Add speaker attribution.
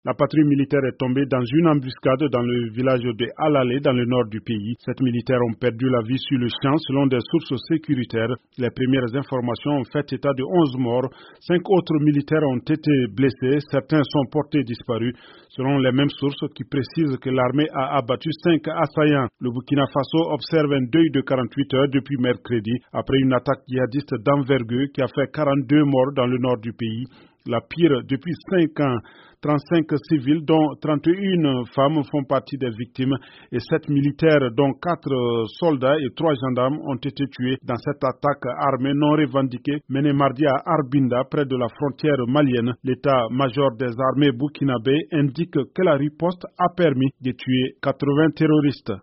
Speaker 1: La patrouille militaire est tombée dans une embuscade dans le village de Alalé, dans le nord du pays. Sept militaires ont perdu la vie sur le champ selon des sources sécuritaires. Les premières informations ont fait état de 11 morts. 5 autres militaires ont été blessés. Certains sont portés disparus. Selon les mêmes sources qui précisent que l'armée a abattu 5 assaillants. Le Burkina Faso observe un deuil de 48 heures depuis mercredi après une attaque djihadiste d'envergure qui a fait 42 morts dans le nord du pays. La pire depuis 5 ans. 35 civils, dont 31 femmes, font partie des victimes et 7 militaires, dont 4 soldats et 3 gendarmes, ont été tués dans cette attaque armée non revendiquée menée mardi à Arbinda, près de la frontière malienne. L'état-major des armées burkinabé indique que la riposte a permis de tuer 80 terroristes.